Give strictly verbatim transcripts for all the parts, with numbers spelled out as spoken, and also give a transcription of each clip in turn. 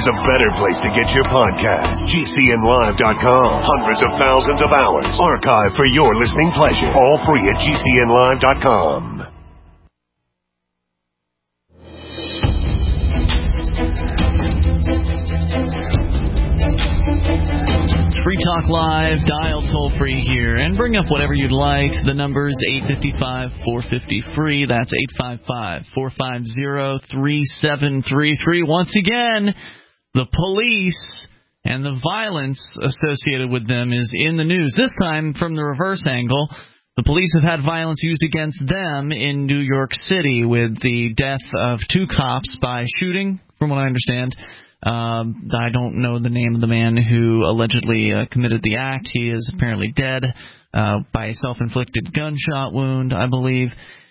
there's a better place to get your podcast. G C N live dot com. Hundreds of thousands of hours archived for your listening pleasure. All free at G C N live dot com. Free Talk Live, dial toll-free here, and bring up whatever you'd like. The number's eight five five, four five zero, free. That's eight five five, four five zero, three seven three three. Once again, the police and the violence associated with them is in the news, this time from the reverse angle. The police have had violence used against them in New York City with the death of two cops by shooting, from what I understand. Um, I don't know the name of the man who allegedly uh, committed the act. He is apparently dead uh, by a self-inflicted gunshot wound, I believe.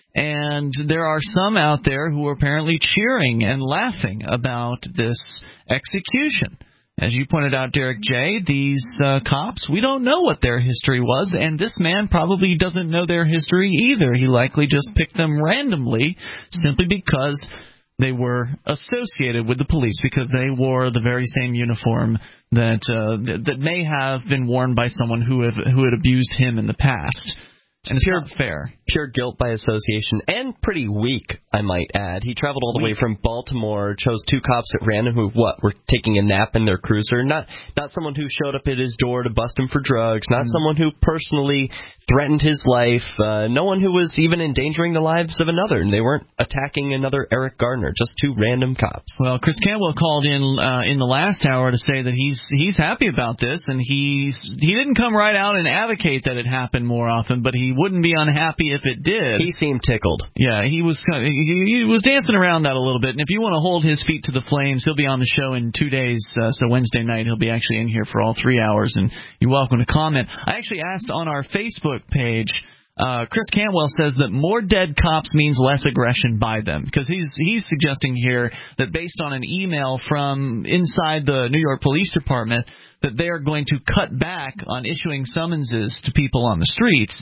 And there are some out there who are apparently cheering and laughing about this execution. As you pointed out, Derek J., these uh, cops, we don't know what their history was, and this man probably doesn't know their history either. He likely just picked them randomly simply because they were associated with the police, because they wore the very same uniform that uh, that may have been worn by someone who have, who had abused him in the past. And it's not fair. Pure guilt by association, and pretty weak, I might add. He traveled all the weak. way from Baltimore, chose two cops at random who, what, were taking a nap in their cruiser. Not not someone who showed up at his door to bust him for drugs. Not mm. someone who personally threatened his life. Uh, no one who was even endangering the lives of another. And they weren't attacking another Eric Gardner. Just two random cops. Well, Chris Cantwell called in uh, in the last hour to say that he's he's happy about this, and he's he didn't come right out and advocate that it happened more often, but he wouldn't be unhappy if it did. He seemed tickled. Yeah, he was kind of, he, he was dancing around that a little bit. And if you want to hold his feet to the flames, he'll be on the show in two days. Uh, so Wednesday night, he'll be actually in here for all three hours, and you're welcome to comment. I actually asked on our Facebook page. Uh, Chris Cantwell says that more dead cops means less aggression by them, because he's he's suggesting here that based on an email from inside the New York Police Department that they are going to cut back on issuing summonses to people on the streets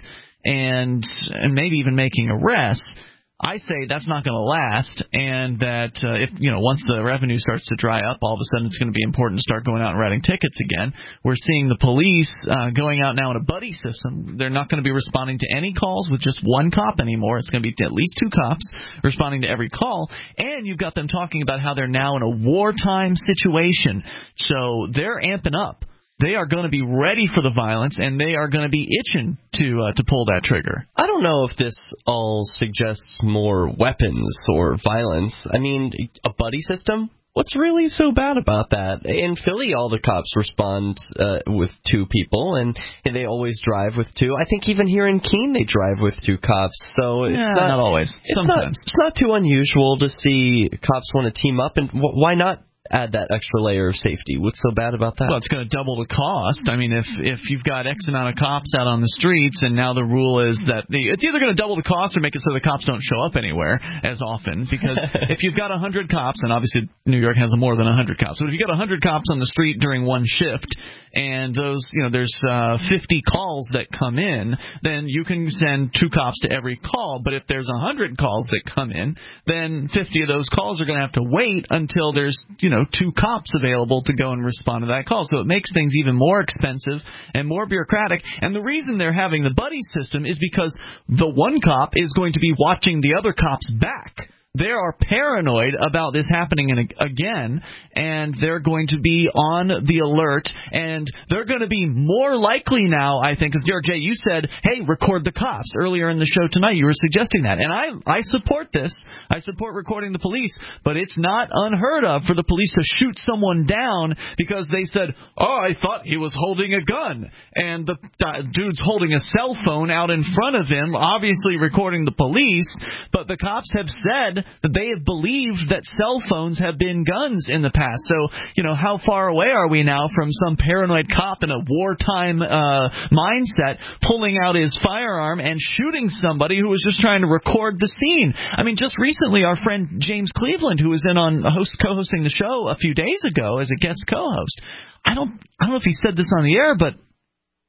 and and maybe even making arrests. I say that's not going to last, and that uh, if you know once the revenue starts to dry up, all of a sudden it's going to be important to start going out and writing tickets again. We're seeing the police uh, going out now in a buddy system. They're not going to be responding to any calls with just one cop anymore. It's going to be at least two cops responding to every call, and you've got them talking about how they're now in a wartime situation, so they're amping up. They are going to be ready for the violence, and they are going to be itching to uh, to pull that trigger. I don't know if this all suggests more weapons or violence. I mean, a buddy system? What's really so bad about that? In Philly, all the cops respond uh, with two people, and, and they always drive with two. I think even here in Keene, they drive with two cops. So it's yeah, not, not always. It's Sometimes. Not, it's not too unusual to see cops want to team up, and w- why not add that extra layer of safety? What's so bad about that? Well, it's going to double the cost. I mean, if if you've got X amount of cops out on the streets, and now the rule is that the, it's either going to double the cost or make it so the cops don't show up anywhere as often. Because if you've got one hundred cops, and obviously New York has more than one hundred cops, but if you've got one hundred cops on the street during one shift, and those, you know, there's uh, fifty calls that come in, then you can send two cops to every call. But if there's one hundred calls that come in, then fifty of those calls are going to have to wait until there's, you know, two cops available to go and respond to that call. So it makes things even more expensive and more bureaucratic. And the reason they're having the buddy system is because the one cop is going to be watching the other cop's back. They are paranoid about this happening again, and they're going to be on the alert, and they're going to be more likely now, I think, because Derek J., you said, hey, record the cops earlier in the show tonight. You were suggesting that, and I, I support this. I support recording the police, but it's not unheard of for the police to shoot someone down because they said, oh, I thought he was holding a gun, and the uh, dude's holding a cell phone out in front of him, obviously recording the police, but the cops have said that they have believed that cell phones have been guns in the past. So, you know, how far away are we now from some paranoid cop in a wartime uh, mindset pulling out his firearm and shooting somebody who was just trying to record the scene? I mean, just recently, our friend James Cleveland, who was in on host co-hosting the show a few days ago as a guest co-host, I don't, I don't know if he said this on the air, but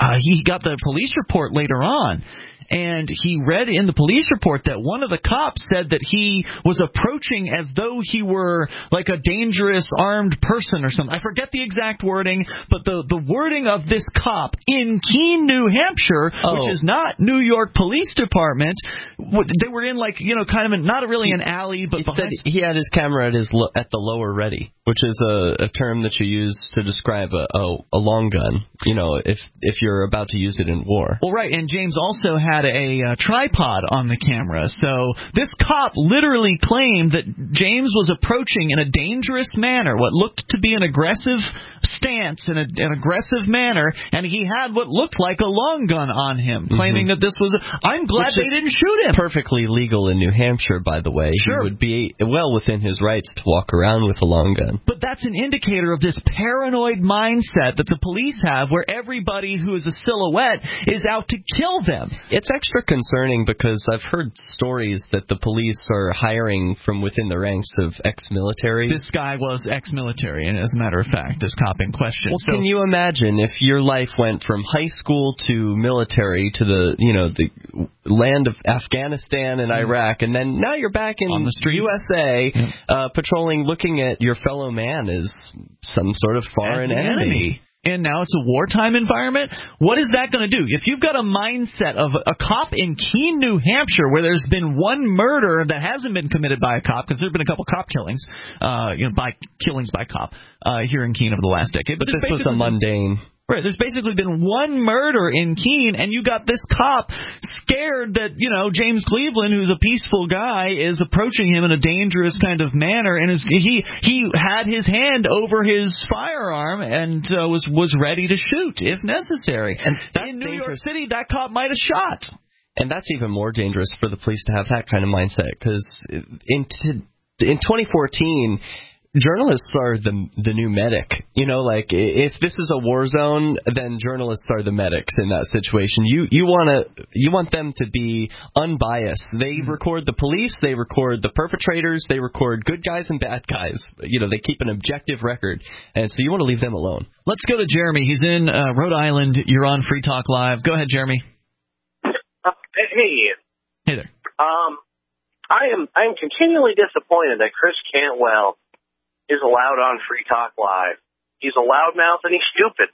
uh, he got the police report later on. And he read in the police report that one of the cops said that he was approaching as though he were like a dangerous armed person or something. I forget the exact wording, but the, the wording of this cop in Keene, New Hampshire, oh. which is not New York Police Department, they were in like, you know, kind of a, not really an alley, but he, behind... he had his camera at his lo- at the lower ready, which is a, a term that you use to describe a, a, a long gun, you know, if if you're about to use it in war. Well, right, and James also had a uh, tripod on the camera. So this cop literally claimed that James was approaching in a dangerous manner, what looked to be an aggressive stance in a, an aggressive manner, and he had what looked like a long gun on him, claiming mm-hmm. that this was a... I'm glad Which they didn't shoot him. Perfectly legal in New Hampshire, by the way. Sure. He would be well within his rights to walk around with a long gun. But that's an indicator of this paranoid mindset that the police have, where everybody who is a silhouette is out to kill them. It's extra concerning because I've heard stories that the police are hiring from within the ranks of ex-military. This guy was ex-military, and as a matter of fact, this cop in question. Well, so, can you imagine if your life went from high school to military to the, you know, the land of Afghanistan and Iraq, and then now you're back in on the streets. U S A, yeah. uh, patrolling, looking at your fellow man as some sort of foreign enemy. enemy. And now it's a wartime environment? What is that going to do? If you've got a mindset of a cop in Keene, New Hampshire, where there's been one murder that hasn't been committed by a cop, because there have been a couple cop killings, uh, you know, by killings by cop uh, here in Keene over the last decade. But, but this was a mundane... Right, there's basically been one murder in Keene, and you got this cop scared that, you know, James Cleveland, who's a peaceful guy, is approaching him in a dangerous kind of manner, and is, he he had his hand over his firearm and uh, was was ready to shoot if necessary. And in New dangerous. York City, that cop might have shot. And that's even more dangerous for the police to have that kind of mindset, because in t- in twenty fourteen. Journalists are the the new medic. You know, like, if this is a war zone, then journalists are the medics in that situation. You you want to you want them to be unbiased. They mm-hmm. record the police, they record the perpetrators, they record good guys and bad guys. You know, they keep an objective record, and so you want to leave them alone. Let's go to Jeremy. He's in uh, Rhode Island. You're on Free Talk Live. Go ahead, Jeremy. Uh, hey. Hey there. Um, I am I am continually disappointed that Chris Cantwell is allowed on Free Talk Live. He's a loudmouth and he's stupid.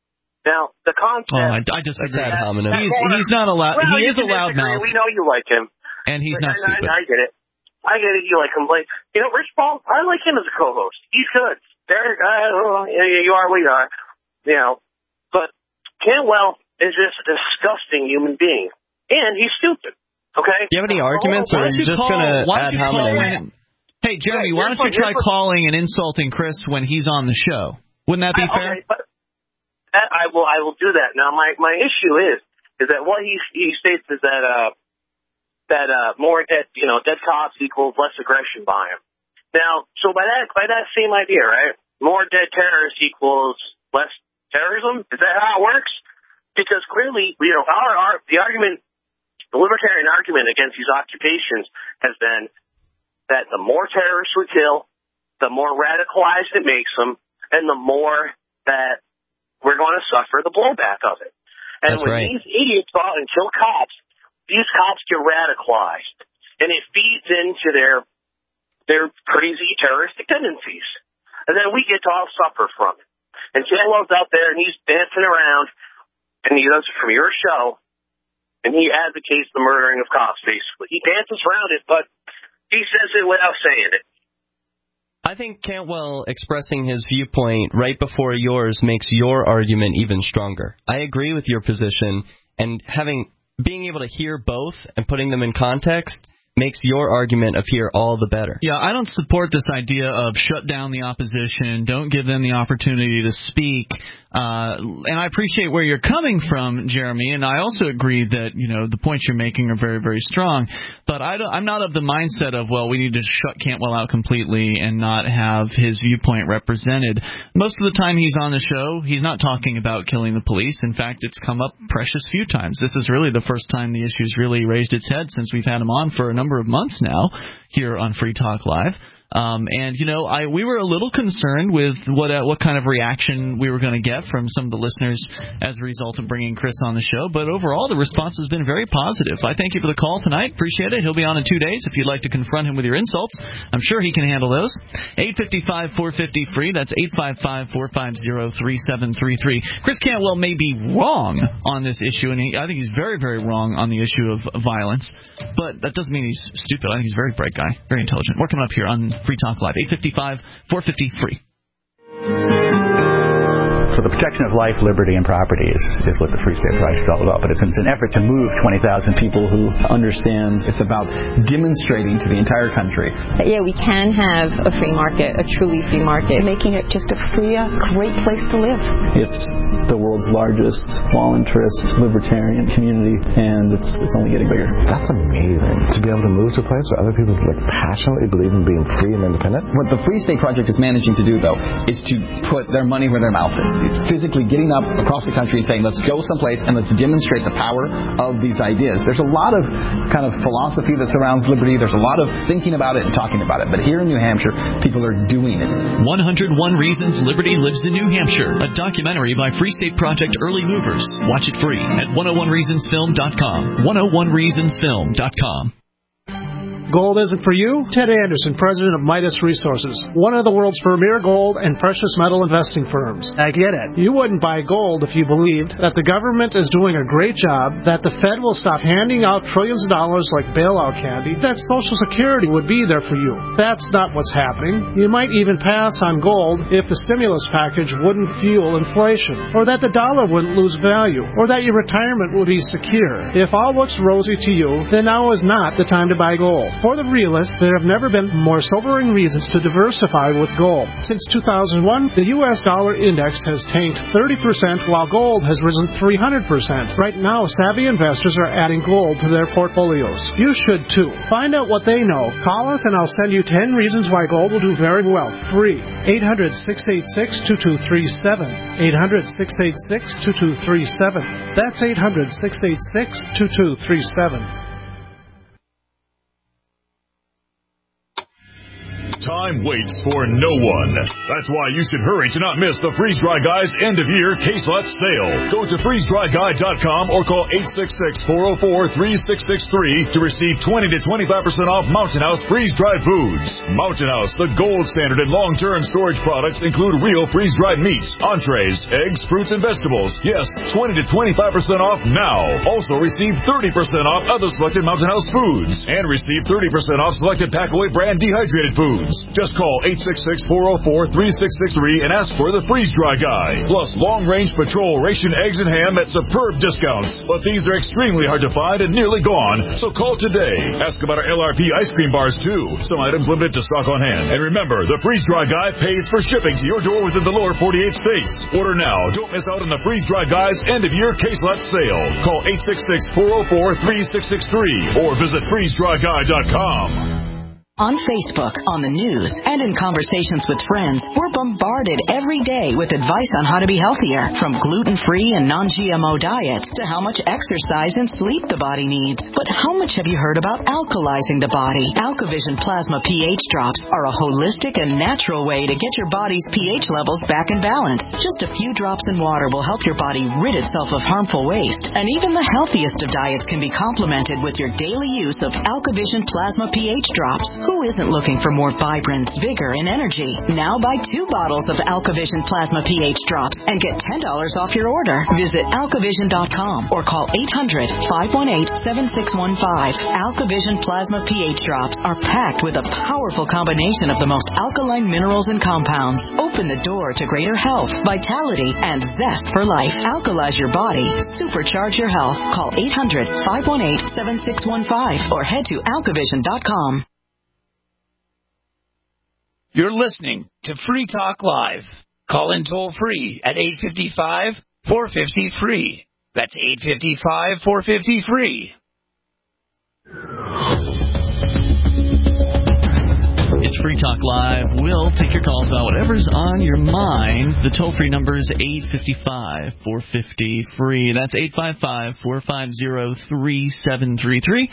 Now, the concept... Oh, I, I disagree. That, he's, he's not allowed... Well, he is a loudmouth. We know you like him. And he's but, not stupid. I, I get it. I get it. You like him. Like, you know, Rich Paul, I like him as a co-host. He's good. Derek, uh, you are what you are. You know, but Cantwell is just a disgusting human being. And he's stupid. Okay? Do you have any arguments, or are you just going to add hominem? Hey, Jeremy, why don't you try calling and insulting Chris when he's on the show? Wouldn't that be I, fair? Okay, but I will. I will do that. Now, my, my issue is is that what he he states is that uh that uh more dead you know dead cops equals less aggression by him. Now, so by that by that same idea, right? More dead terrorists equals less terrorism. Is that how it works? Because clearly, you know, our, our the argument, the libertarian argument against these occupations has been that the more terrorists we kill, the more radicalized it makes them, and the more that we're going to suffer the blowback of it. And That's when right. these idiots go out and kill cops, these cops get radicalized, and it feeds into their their crazy terroristic tendencies. And then we get to all suffer from it. And Cantwell's out there, and he's dancing around, and he does it from your show, and he advocates the murdering of cops, basically. He dances around it, but he says it without saying it. I think Cantwell expressing his viewpoint right before yours makes your argument even stronger. I agree with your position, and having being able to hear both and putting them in context makes your argument appear all the better. Yeah, I don't support this idea of shut down the opposition, don't give them the opportunity to speak. Uh, and I appreciate where you're coming from, Jeremy, and I also agree that, you know, the points you're making are very, very strong. But I don't, I'm not of the mindset of, well, we need to shut Cantwell out completely and not have his viewpoint represented. Most of the time he's on the show, he's not talking about killing the police. In fact, it's come up precious few times. This is really the first time the issue's really raised its head since we've had him on for a number of months now here on Free Talk Live. Um, and, you know, I we were a little concerned with what uh, what kind of reaction we were going to get from some of the listeners as a result of bringing Chris on the show. But overall, the response has been very positive. I thank you for the call tonight. Appreciate it. He'll be on in two days if you'd like to confront him with your insults. I'm sure he can handle those. eight five five, four five zero, free. That's eight five five, four five zero, three seven three three. Chris Cantwell may be wrong on this issue, and he, I think he's very, very wrong on the issue of violence. But that doesn't mean he's stupid. I think he's a very bright guy, very intelligent. We're coming up here on Free Talk Live. eight five five, four five zero, free. So the protection of life, liberty, and property is, is what the Free State Project is all about. But it's, it's an effort to move twenty thousand people who understand. It's about demonstrating to the entire country that, yeah, we can have a free market, a truly free market, making it just a free, great place to live. It's the world's largest voluntarist libertarian community, and it's it's only getting bigger. That's amazing. To be able to move to a place where other people like passionately believe in being free and independent. What the Free State Project is managing to do, though, is to put their money where their mouth is. It's physically getting up across the country and saying, let's go someplace and let's demonstrate the power of these ideas. There's a lot of kind of philosophy that surrounds liberty. There's a lot of thinking about it and talking about it. But here in New Hampshire, people are doing it. one hundred one Reasons Liberty Lives in New Hampshire, a documentary by Free State Project Early Movers. Watch it free at one oh one reasons film dot com. one oh one reasons film dot com. Gold isn't for you? Ted Anderson, president of Midas Resources, one of the world's premier gold and precious metal investing firms. I get it. You wouldn't buy gold if you believed that the government is doing a great job, that the Fed will stop handing out trillions of dollars like bailout candy, that Social Security would be there for you. That's not what's happening. You might even pass on gold if the stimulus package wouldn't fuel inflation, or that the dollar wouldn't lose value, or that your retirement would be secure. If all looks rosy to you, then now is not the time to buy gold. For the realists, there have never been more sobering reasons to diversify with gold. Since two thousand one, the U S dollar index has tanked thirty percent while gold has risen three hundred percent. Right now, savvy investors are adding gold to their portfolios. You should too. Find out what they know. Call us and I'll send you ten reasons why gold will do very well. Free. eight hundred, six eight six, two two three seven. eight hundred, six eight six, two two three seven. That's eight hundred, six eight six, two two three seven. Time waits for no one. That's why you should hurry to not miss the Freeze Dry Guy's end-of-year case lot sale. Go to freeze dry guy dot com or call eight six six, four oh four, three six six three to receive twenty to twenty-five percent off Mountain House freeze-dried foods. Mountain House, the gold standard in long-term storage products, include real freeze-dried meats, entrees, eggs, fruits, and vegetables. Yes, twenty to twenty-five percent off now. Also receive thirty percent off other selected Mountain House foods. And receive thirty percent off selected Packaway brand dehydrated foods. Just call eight six six, four oh four, three six six three and ask for the Freeze Dry Guy. Plus long-range patrol ration eggs and ham at superb discounts. But these are extremely hard to find and nearly gone, so call today. Ask about our L R P ice cream bars, too. Some items limited to stock on hand. And remember, the Freeze Dry Guy pays for shipping to your door within the lower forty-eight states. Order now. Don't miss out on the Freeze Dry Guy's end-of-year case lot sale. Call eight six six, four oh four, three six six three or visit freeze dry guy dot com. On Facebook, on the news, and in conversations with friends, we're bombarded every day with advice on how to be healthier, from gluten-free and non-G M O diets to how much exercise and sleep the body needs. But how much have you heard about alkalizing the body? AlkaVision Plasma pH drops are a holistic and natural way to get your body's pH levels back in balance. Just a few drops in water will help your body rid itself of harmful waste. And even the healthiest of diets can be complemented with your daily use of AlkaVision Plasma pH drops. Who isn't looking for more vibrance, vigor, and energy? Now buy two bottles of AlkaVision Plasma pH drops and get ten dollars off your order. Visit alkavision dot com or call eight hundred, five one eight, seven six one five. AlkaVision Plasma pH drops are packed with a powerful combination of the most alkaline minerals and compounds. Open the door to greater health, vitality, and zest for life. Alkalize your body. Supercharge your health. Call eight hundred, five one eight, seven six one five or head to alkavision dot com. You're listening to Free Talk Live. Call in toll free at eight five five, four five zero, free. That's eight five five, four five zero, free. It's Free Talk Live. We'll take your calls about whatever's on your mind. The toll-free number is eight five five, four five zero, free. That's eight five five, four five zero, three seven three three.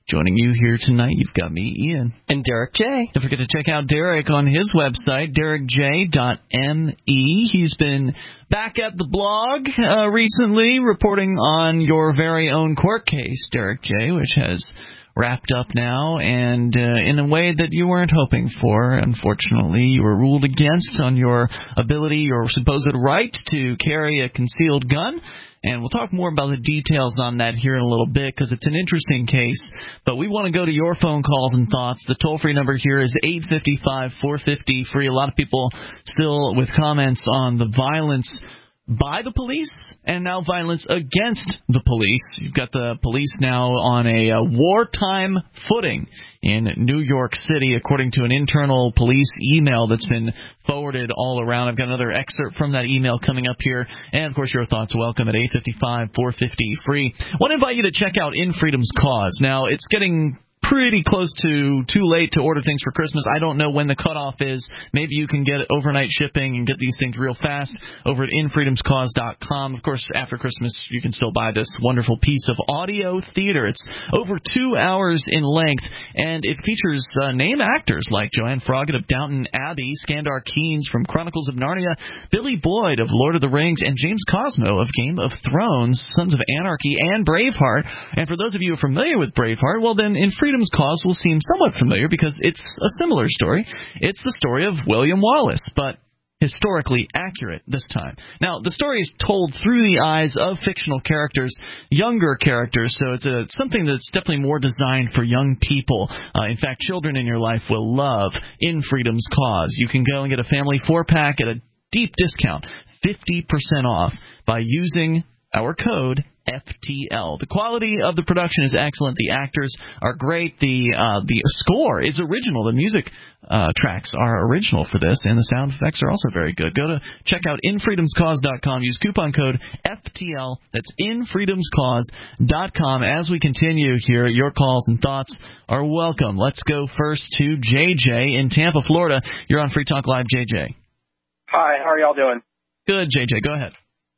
Joining you here tonight, you've got me, Ian. And Derek J. Don't forget to check out Derek on his website, derek j dot m e. He's been back at the blog uh, recently, reporting on your very own court case, Derek J., which has wrapped up now, and uh, in a way that you weren't hoping for. Unfortunately, you were ruled against on your ability, your supposed right to carry a concealed gun. And we'll talk more about the details on that here in a little bit because it's an interesting case. But we want to go to your phone calls and thoughts. The toll-free number here is eight five five, four five zero, free. A lot of people still with comments on the violence by the police and now violence against the police. You've got the police now on a, a wartime footing in New York City, according to an internal police email that's been forwarded all around. I've got another excerpt from that email coming up here. And, of course, your thoughts welcome at eight five five, four five zero, free. I want to invite you to check out In Freedom's Cause. Now, it's getting pretty close to too late to order things for Christmas. I don't know when the cutoff is. Maybe you can get overnight shipping and get these things real fast over at in freedoms cause dot com. Of course, after Christmas, you can still buy this wonderful piece of audio theater. It's over two hours in length, and it features uh, name actors like Joanne Froggatt of Downton Abbey, Skandar Keynes from Chronicles of Narnia, Billy Boyd of Lord of the Rings, and James Cosmo of Game of Thrones, Sons of Anarchy, and Braveheart. And for those of you who are familiar with Braveheart, well, then In Freedom's Cause will seem somewhat familiar because it's a similar story. It's the story of William Wallace, but historically accurate this time. Now, the story is told through the eyes of fictional characters, younger characters, so it's a, something that's definitely more designed for young people. Uh, in fact, children in your life will love In Freedom's Cause. You can go and get a family four-pack at a deep discount, fifty percent off, by using our code F T L. The quality of the production is excellent. The actors are great. The uh, the score is original. The music uh, tracks are original for this, and the sound effects are also very good. Go to check out in freedoms cause dot com. Use coupon code F T L. That's in freedoms cause dot com. As we continue here, your calls and thoughts are welcome. Let's go first to J J in Tampa, Florida. You're on Free Talk Live, J J. Hi, how are y'all doing? Good, J J. Go ahead.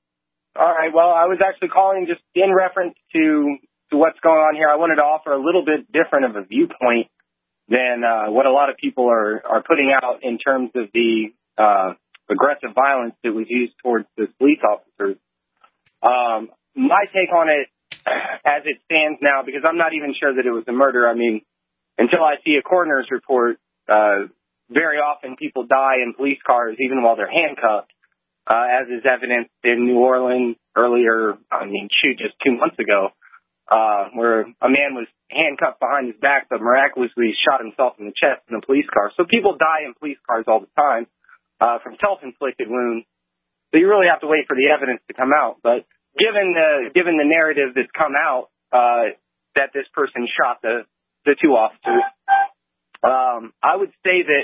All right, well, I was actually calling just in reference to, to what's going on here. I wanted to offer a little bit different of a viewpoint than uh, what a lot of people are, are putting out in terms of the uh, aggressive violence that was used towards the police officers. Um, my take on it as it stands now, because I'm not even sure that it was a murder. I mean, until I see a coroner's report, uh, very often people die in police cars even while they're handcuffed. Uh, as is evidenced in New Orleans earlier, I mean, shoot, just two months ago, uh, where a man was handcuffed behind his back, but miraculously shot himself in the chest in a police car. So people die in police cars all the time, uh, from self-inflicted wounds. So you really have to wait for the evidence to come out. But given the, given the narrative that's come out, uh, that this person shot the, the two officers, um, I would say that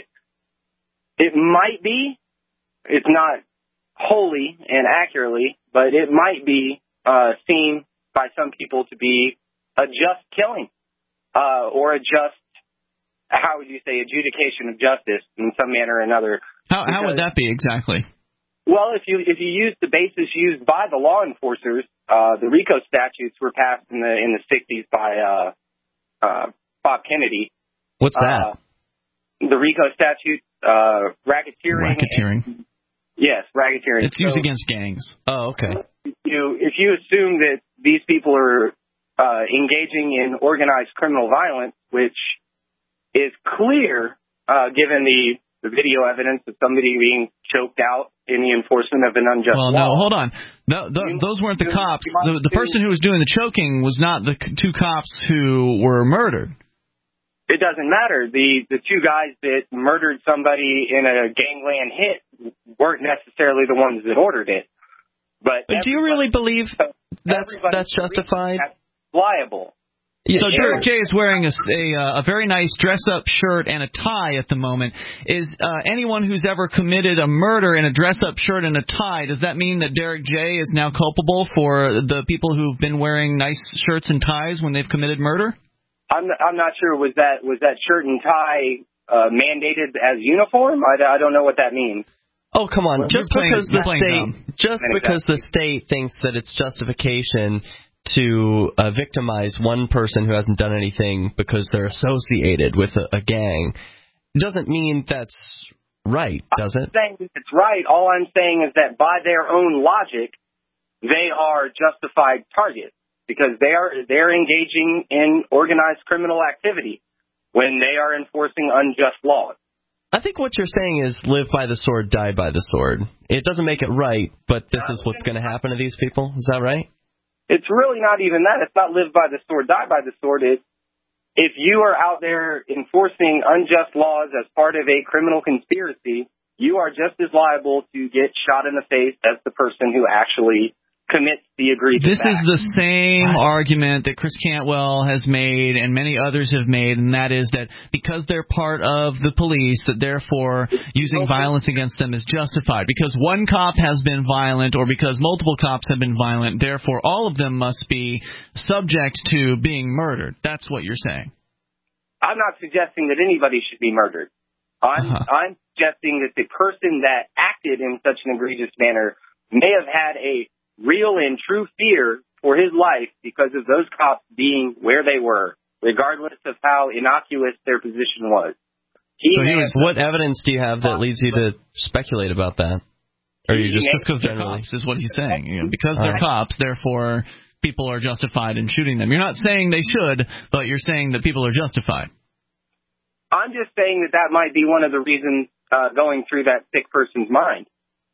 it might be, it's not wholly and accurately, but it might be uh, seen by some people to be a just killing uh, or a just, how would you say, adjudication of justice in some manner or another. How, how would that be exactly? Well, if you if you use the basis used by the law enforcers, uh, the RICO statutes were passed in the in the sixties by uh, uh, Bob Kennedy. What's that? Uh, the RICO statute, uh, racketeering. Racketeering. And, Yes, racketeering. It's used so, against gangs. Oh, okay. You, if you assume that these people are uh, engaging in organized criminal violence, which is clear uh, given the, the video evidence of somebody being choked out in the enforcement of an unjust well, law. Well, no, hold on. The, the, those weren't the cops. The, the person who was doing the choking was not the two cops who were murdered. It doesn't matter. The the two guys that murdered somebody in a gangland hit weren't necessarily the ones that ordered it. But, but do you really believe that's that's justified? That's liable. So Derek J is wearing a, a, a very nice dress-up shirt and a tie at the moment. Is uh, anyone who's ever committed a murder in a dress-up shirt and a tie, does that mean that Derek J is now culpable for the people who've been wearing nice shirts and ties when they've committed murder? I'm I'm not sure. Was that was that shirt and tie uh, mandated as uniform? I, I don't know what that means. Oh, come on! Well, just playing, because the state dumb. just because the state thinks that it's justification to uh, victimize one person who hasn't done anything because they're associated with a, a gang doesn't mean that's right, does it? I'm saying it's right. All I'm saying is that by their own logic, they are justified targets because they are they're engaging in organized criminal activity when they are enforcing unjust laws. I think what you're saying is live by the sword, die by the sword. It doesn't make it right, but this is what's going to happen to these people. Is that right? It's really not even that. It's not live by the sword, die by the sword. It's if you are out there enforcing unjust laws as part of a criminal conspiracy, you are just as liable to get shot in the face as the person who actually commits the egregious This act. is the same argument that Chris Cantwell has made and many others have made, and that is that because they're part of the police, that therefore using violence against them is justified. Because one cop has been violent or because multiple cops have been violent, therefore all of them must be subject to being murdered. That's what you're saying. I'm not suggesting that anybody should be murdered. I'm, uh-huh. I'm suggesting that the person that acted in such an egregious manner may have had a real and true fear for his life because of those cops being where they were, regardless of how innocuous their position was. He so he was, what evidence do you have that leads you to speculate about that? Or you just because they're cops is what he's saying. You know, because they're right. cops, therefore people are justified in shooting them. You're not saying they should, but you're saying that people are justified. I'm just saying that that might be one of the reasons uh, going through that sick person's mind.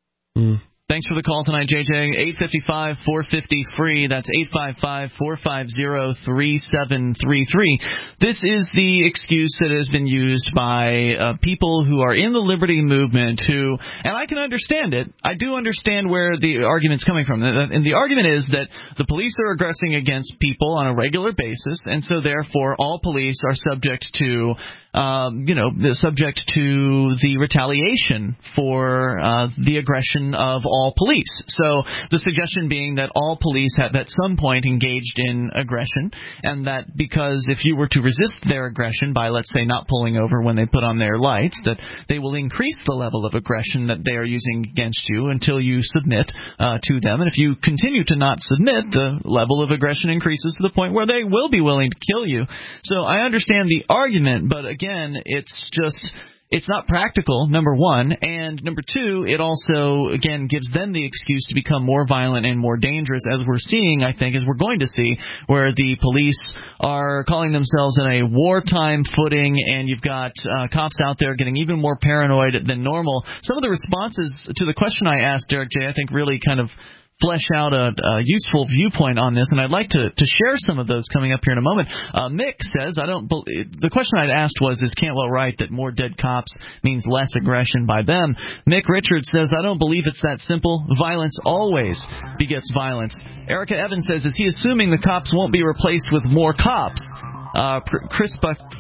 Mm. Thanks for the call tonight, J J. eight five five, four five zero, free. That's eight five five, four five zero, three seven three three. This is the excuse that has been used by uh, people who are in the liberty movement who, and I can understand it, I do understand where the argument's coming from. And the argument is that the police are aggressing against people on a regular basis, and so therefore all police are subject to Um, you know, subject to the retaliation for uh, the aggression of all police. So the suggestion being that all police have at some point engaged in aggression, and that because if you were to resist their aggression by, let's say, not pulling over when they put on their lights, that they will increase the level of aggression that they are using against you until you submit uh, to them. And if you continue to not submit, the level of aggression increases to the point where they will be willing to kill you. So I understand the argument, but again, it's just, it's not practical, number one, and number two, it also, again, gives them the excuse to become more violent and more dangerous, as we're seeing, I think, as we're going to see, where the police are calling themselves in a wartime footing, and you've got uh, cops out there getting even more paranoid than normal. Some of the responses to the question I asked, Derek J., I think really kind of flesh out a, a useful viewpoint on this, and I'd like to, to share some of those coming up here in a moment. Uh, Mick says, I don't believe, the question I'd asked was, is Cantwell right that more dead cops means less aggression by them? Mick Richards says, I don't believe it's that simple. Violence always begets violence. Erica Evans says, is he assuming the cops won't be replaced with more cops? Uh, Chris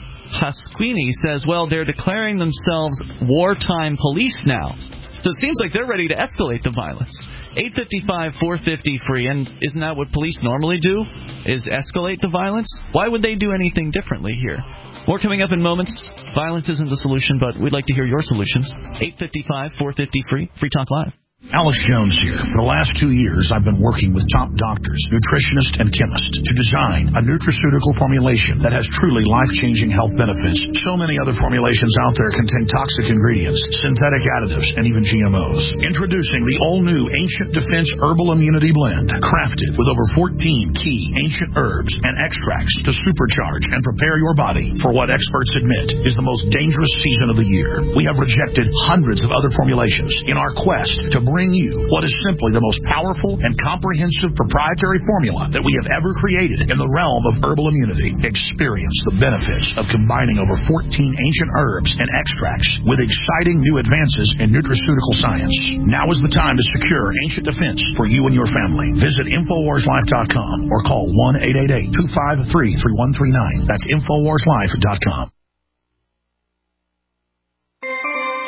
Pasquini says, well, they're declaring themselves wartime police now. So it seems like they're ready to escalate the violence. eight five five, four five zero, free. And isn't that what police normally do, is escalate the violence? Why would they do anything differently here? More coming up in moments. Violence isn't the solution, but we'd like to hear your solutions. eight five five, four five zero, free. Free Talk Live. Alex Jones here. For the last two years, I've been working with top doctors, nutritionists, and chemists to design a nutraceutical formulation that has truly life-changing health benefits. So many other formulations out there contain toxic ingredients, synthetic additives, and even G M Os. Introducing the all-new Ancient Defense Herbal Immunity Blend, crafted with over fourteen key ancient herbs and extracts to supercharge and prepare your body for what experts admit is the most dangerous season of the year. We have rejected hundreds of other formulations in our quest to bring you what is simply the most powerful and comprehensive proprietary formula that we have ever created in the realm of herbal immunity. Experience the benefits of combining over fourteen ancient herbs and extracts with exciting new advances in nutraceutical science. Now is the time to secure Ancient Defense for you and your family. Visit Infowars Life dot com or call one eight eight eight, two five three, three one three nine. That's Infowars Life dot com.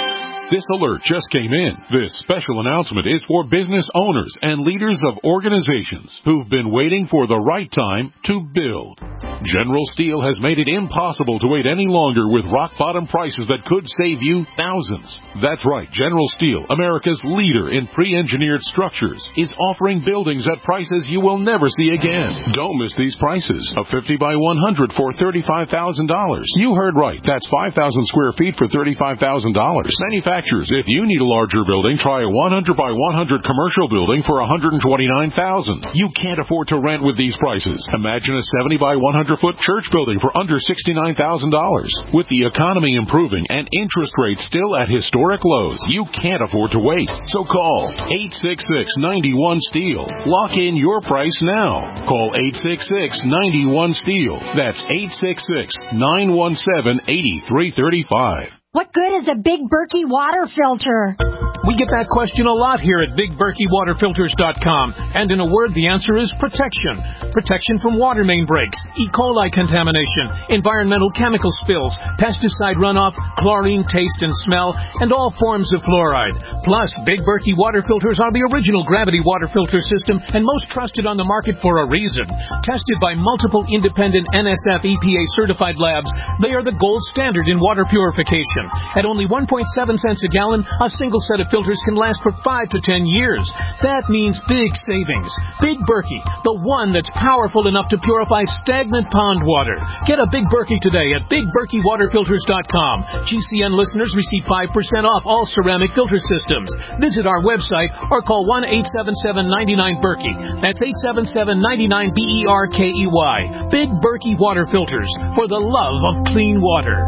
This alert just came in. This special announcement is for business owners and leaders of organizations who've been waiting for the right time to build. General Steel has made it impossible to wait any longer with rock-bottom prices that could save you thousands. That's right, General Steel, America's leader in pre-engineered structures, is offering buildings at prices you will never see again. Don't miss these prices. A fifty by one hundred for thirty-five thousand dollars. You heard right. That's five thousand square feet for thirty-five thousand dollars. Manufacturers, if you need a larger building, try a one hundred by one hundred commercial building for one hundred twenty-nine thousand dollars. You can't afford to rent with these prices. Imagine a seventy by one hundred foot church building for under sixty-nine thousand dollars. With the economy improving and interest rates still at historic lows, you can't afford to wait. So call eight six six, nine one, STEEL. Lock in your price now. Call eight six six, nine one, STEEL. That's eight six six, nine one seven, eight three three five. What good is a Big Berkey water filter? We get that question a lot here at Big Berkey Water Filters dot com. And in a word, the answer is protection. Protection from water main breaks, E. coli contamination, environmental chemical spills, pesticide runoff, chlorine taste and smell, and all forms of fluoride. Plus, Big Berkey water filters are the original gravity water filter system and most trusted on the market for a reason. Tested by multiple independent N S F E P A certified labs, they are the gold standard in water purification. At only one point seven cents a gallon, a single set of filters can last for five to ten years. That means big savings. Big Berkey, the one that's powerful enough to purify stagnant pond water. Get a Big Berkey today at Big Berkey Water Filters dot com. G C N listeners receive five percent off all ceramic filter systems. Visit our website or call one eight seven seven, nine nine, Berkey. That's eight seven seven, nine nine, B E R K E Y. Big Berkey Water Filters, for the love of clean water.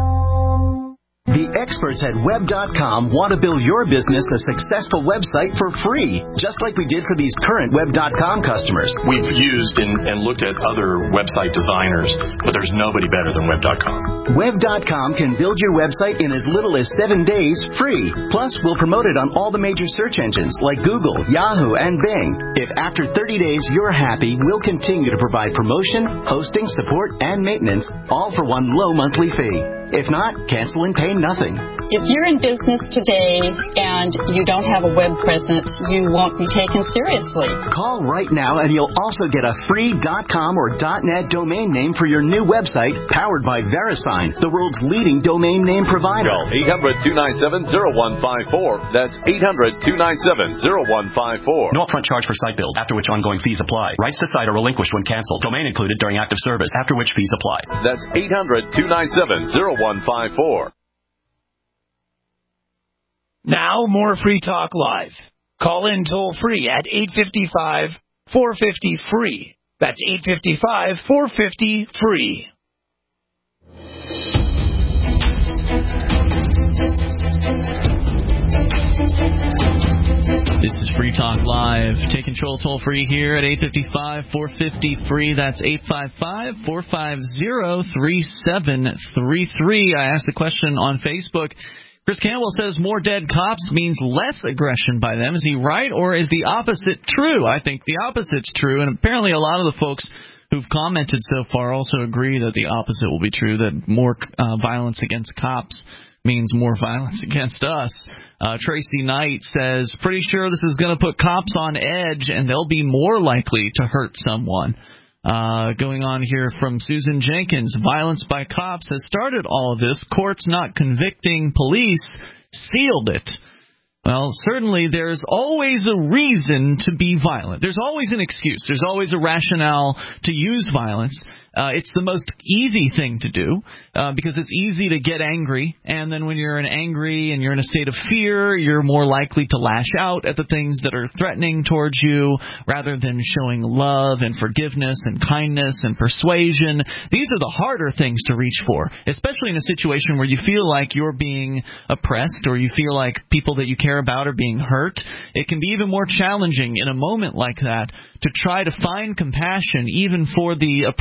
The experts at web dot com want to build your business a successful website for free, just like we did for these current web dot com customers. We've used and, and looked at other website designers, but there's nobody better than web dot com. web dot com can build your website in as little as seven days free. Plus, we'll promote it on all the major search engines like Google, Yahoo, and Bing. If after thirty days you're happy, we'll continue to provide promotion, hosting, support, and maintenance, all for one low monthly fee. If not, cancel and pay nothing. If you're in business today and you don't have a web presence, you won't be taken seriously. Call right now and you'll also get a free .com or .net domain name for your new website powered by VeriSign, the world's leading domain name provider. Call eight hundred, two nine seven, zero one five four. That's eight hundred, two nine seven, zero one five four. No upfront charge for site build, after which ongoing fees apply. Rights to site are relinquished when canceled. Domain included during active service, after which fees apply. That's eight hundred, two nine seven, zero one five four. Now, more Free Talk Live. Call in toll free at eight five five, four five zero, free. That's eight five five, four five zero, free. This is Free Talk Live. Take control toll free here at eight five five, four five zero, free. That's eight five five, four five zero, three seven three three. I asked the question on Facebook. Chris Campbell says more dead cops means less aggression by them. Is he right, or is the opposite true? I think the opposite's true, and apparently a lot of the folks who've commented so far also agree that the opposite will be true, that more uh, violence against cops means more violence against us. Uh, Tracy Knight says, pretty sure this is going to put cops on edge, and they'll be more likely to hurt someone. Uh, going on here from Susan Jenkins, violence by cops has started all of this. Courts not convicting police sealed it. Well, certainly there's always a reason to be violent. There's always an excuse. There's always a rationale to use violence. Uh, it's the most easy thing to do uh, because it's easy to get angry, and then when you're in angry and you're in a state of fear, you're more likely to lash out at the things that are threatening towards you rather than showing love and forgiveness and kindness and persuasion. These are the harder things to reach for, especially in a situation where you feel like you're being oppressed or you feel like people that you care about are being hurt. It can be even more challenging in a moment like that to try to find compassion even for the oppressor.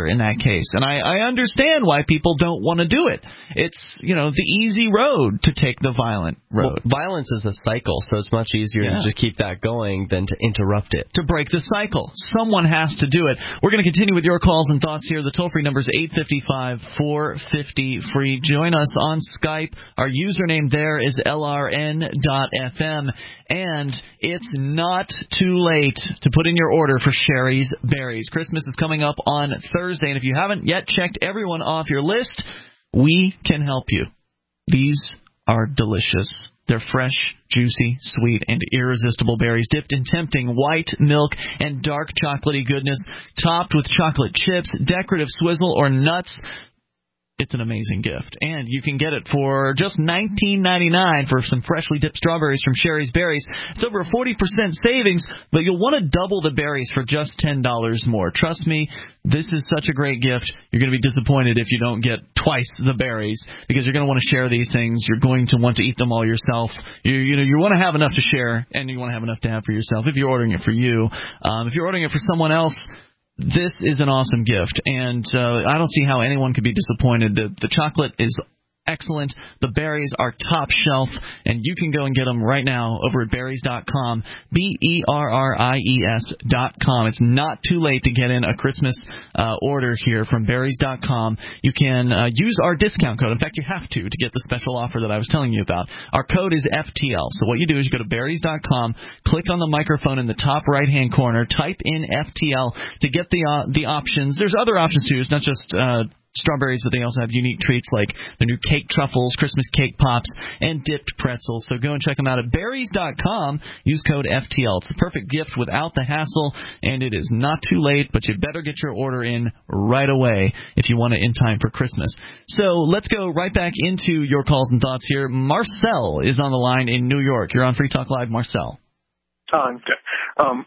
in that case. And I, I understand why people don't want to do it. It's, you know, the easy road to take the violent road. Well, violence is a cycle, so it's much easier yeah. to just keep that going than to interrupt it. To break the cycle. Someone has to do it. We're going to continue with your calls and thoughts here. The toll-free number is eight five five, four five zero, free. Join us on Skype. Our username there is L R N dot F M. And it's not too late to put in your order for Sherry's Berries. Christmas is coming up on Thursday, and if you haven't yet checked everyone off your list, we can help you. These are delicious. They're fresh, juicy, sweet, and irresistible berries dipped in tempting white milk and dark chocolatey goodness, topped with chocolate chips, decorative swizzle, or nuts. It's an amazing gift, and you can get it for just nineteen ninety-nine dollars for some freshly dipped strawberries from Sherry's Berries. It's over a forty percent savings, but you'll want to double the berries for just ten dollars more. Trust me, this is such a great gift. You're going to be disappointed if you don't get twice the berries, because you're going to want to share these things. You're going to want to eat them all yourself. You, you know, you want to have enough to share, and you want to have enough to have for yourself if you're ordering it for you. Um, if you're ordering it for someone else, this is an awesome gift, and uh, I don't see how anyone could be disappointed. The, the chocolate is excellent. The berries are top shelf, and you can go and get them right now over at berries dot com, B E R R I E S dot com. It's not too late to get in a Christmas uh, order here from berries dot com. You can uh, use our discount code. In fact, you have to to get the special offer that I was telling you about. Our code is F T L. So what you do is you go to berries dot com, click on the microphone in the top right-hand corner, type in F T L to get the uh, the options. There's other options, too. It's not just Uh, strawberries, but they also have unique treats like the new cake truffles, Christmas cake pops, and dipped pretzels. So go and check them out at berries dot com. Use code F T L. It's the perfect gift without the hassle, and it is not too late, but you better get your order in right away if you want it in time for Christmas. So let's go right back into your calls and thoughts here. Marcel is on the line in New York. You're on Free Talk Live, Marcel. Uh, okay. Um,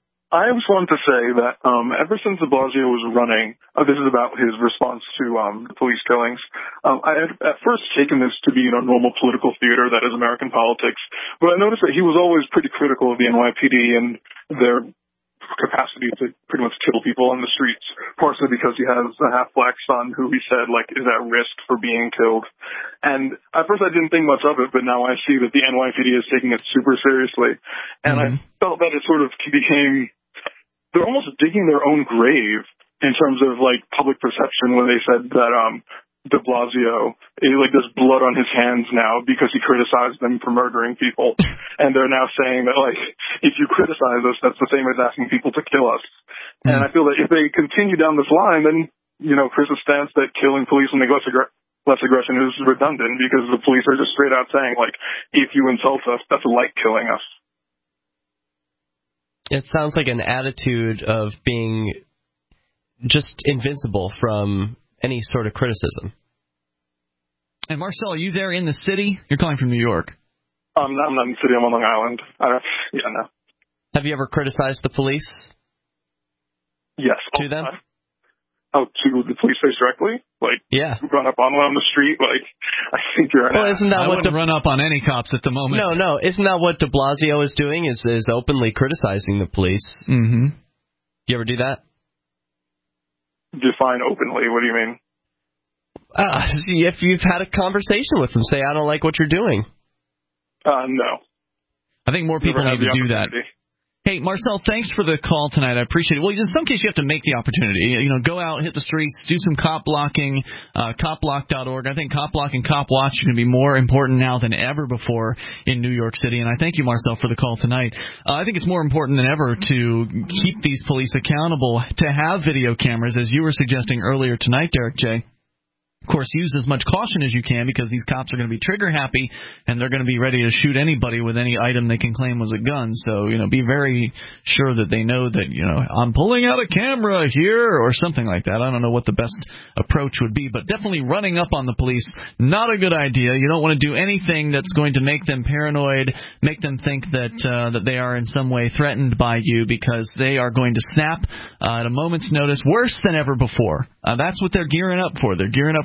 I just wanted to say that um, ever since de Blasio was running, uh, this is about his response to um, the police killings. Um, I had at first taken this to be, you know, normal political theater that is American politics, but I noticed that he was always pretty critical of the N Y P D and their capacity to pretty much kill people on the streets, partially because he has a half-black son who he said, like, is at risk for being killed. And at first I didn't think much of it, but now I see that the N Y P D is taking it super seriously. And mm-hmm. I felt that it sort of became... They're almost digging their own grave in terms of, like, public perception when they said that um, de Blasio, he, like, there's blood on his hands now because he criticized them for murdering people. And they're now saying that, like, if you criticize us, that's the same as asking people to kill us. Mm. And I feel that if they continue down this line, then, you know, Chris's stance that killing police and less, aggr- less aggression is redundant because the police are just straight out saying, like, if you insult us, that's like killing us. It sounds like an attitude of being just invincible from any sort of criticism. And Marcel, are you there in the city? You're calling from New York. Um, I'm not in the city. I'm on Long Island. Uh, yeah, no. Have you ever criticized the police? Yes. To them? Time. Oh, to the police face directly? Like, yeah. run up on them on the street? Like, I think you're an well, ass. Isn't that I what wouldn't de- run up on any cops at the moment. No, no. Isn't that what de Blasio is doing, is, is openly criticizing the police? Mm-hmm. Do you ever do that? Define openly. What do you mean? Uh, see, if you've had a conversation with them, say, I don't like what you're doing. Uh, no. I think more people need to do that. Hey, Marcel, thanks for the call tonight. I appreciate it. Well, in some cases, you have to make the opportunity. You know, go out, hit the streets, do some cop blocking, uh, cop block dot org. I think Cop Block and Cop Watch are going to be more important now than ever before in New York City. And I thank you, Marcel, for the call tonight. Uh, I think it's more important than ever to keep these police accountable, to have video cameras, as you were suggesting earlier tonight, Derek J. Of course, use as much caution as you can, because these cops are going to be trigger happy and they're going to be ready to shoot anybody with any item they can claim was a gun. So, you know, be very sure that they know that, you know, I'm pulling out a camera here or something like that. I don't know what the best approach would be, but definitely running up on the police, not a good idea. You don't want to do anything that's going to make them paranoid, make them think that uh, that they are in some way threatened by you, because they are going to snap uh, at a moment's notice, worse than ever before. Uh, that's what they're gearing up for. They're gearing up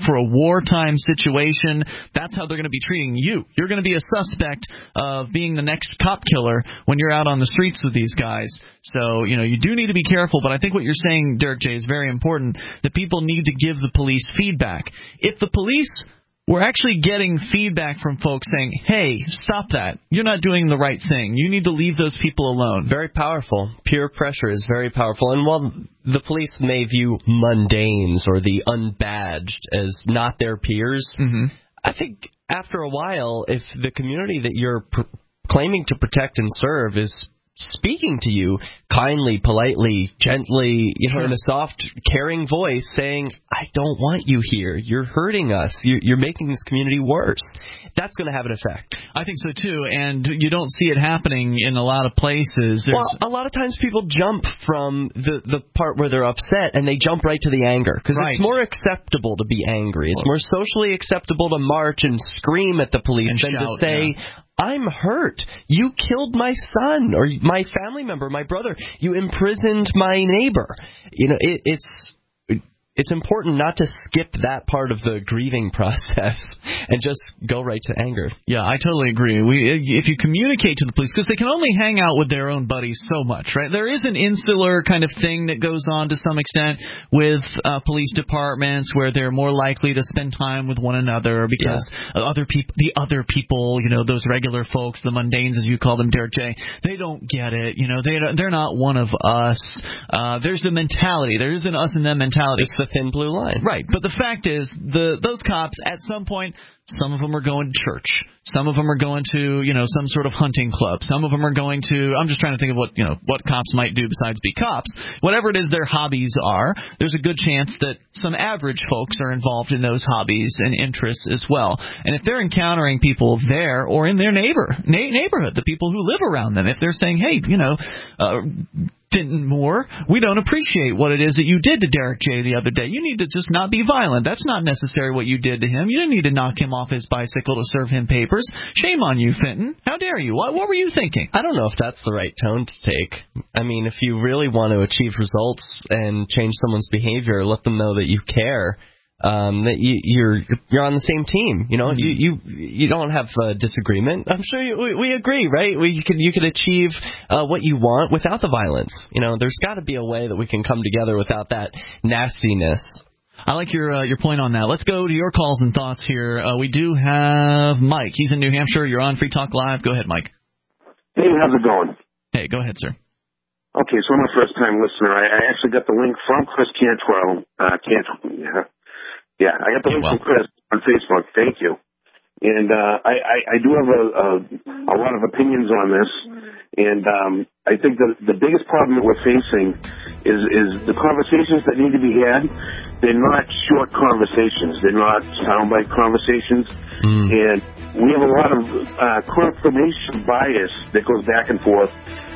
for a wartime situation, that's how they're going to be treating you. You're going to be a suspect of being the next cop killer when you're out on the streets with these guys. So, you know, you do need to be careful, but I think what you're saying, Derek J., is very important, that people need to give the police feedback. If the police were actually getting feedback from folks saying, hey, stop that, you're not doing the right thing, you need to leave those people alone. Very powerful. Peer pressure is very powerful. And while the police may view mundanes or the unbadged as not their peers, mm-hmm. I think after a while, if the community that you're pr- claiming to protect and serve is speaking to you kindly, politely, gently, you know, in a soft, caring voice, saying, I don't want you here. You're hurting us. You're, you're making this community worse. That's going to have an effect. I think so, too, and you don't see it happening in a lot of places. There's well, a lot of times people jump from the, the part where they're upset, and they jump right to the anger, because right. it's more acceptable to be angry. It's more socially acceptable to march and scream at the police and than shout, to say, yeah. I'm hurt. You killed my son or my family member, my brother. You imprisoned my neighbor. You know, it, it's it's important not to skip that part of the grieving process and just go right to anger. Yeah, I totally agree. We, if you communicate to the police, because they can only hang out with their own buddies so much, right? There is an insular kind of thing that goes on to some extent with uh, police departments where they're more likely to spend time with one another because yeah. other people, the other people, you know, those regular folks, the mundanes as you call them, Derek J., they don't get it. You know, they they're not one of us. Uh, there's a mentality. There is an us and them mentality. It's the thin blue line. Right, but the fact is, the those cops, at some point, some of them are going to church. Some of them are going to, you know, some sort of hunting club. Some of them are going to, I'm just trying to think of what, you know, what cops might do besides be cops. Whatever it is their hobbies are, there's a good chance that some average folks are involved in those hobbies and interests as well. And if they're encountering people there or in their neighbor na- neighborhood, the people who live around them, if they're saying, hey, you know, uh, Denton Moore, we don't appreciate what it is that you did to Derek J. the other day. You need to just not be violent. That's not necessary what you did to him. You didn't need to knock him off his bicycle to serve him papers. Shame on you, Fenton. How dare you? What, what were you thinking? I don't know if that's the right tone to take. I mean, if you really want to achieve results and change someone's behavior, let them know that you care. Um, that you, you're you're on the same team, you know. Mm-hmm. You you you don't have a disagreement. I'm sure you, we, we agree, right? We you can you can achieve uh, what you want without the violence. You know, there's got to be a way that we can come together without that nastiness. I like your uh, your point on that. Let's go to your calls and thoughts here. Uh, we do have Mike. He's in New Hampshire. You're on Free Talk Live. Go ahead, Mike. Hey, how's it going? Hey, go ahead, sir. Okay, so I'm a first-time listener. I, I actually got the link from Chris Cantwell. Uh, Cantwell, yeah. Yeah, I got the link from Chris on Facebook. Thank you. And uh, I, I, I do have a, a, a lot of opinions on this. And um, I think the, the biggest problem that we're facing is, is the conversations that need to be had. They're not short conversations. They're not soundbite conversations. Mm. And we have a lot of uh, confirmation bias that goes back and forth.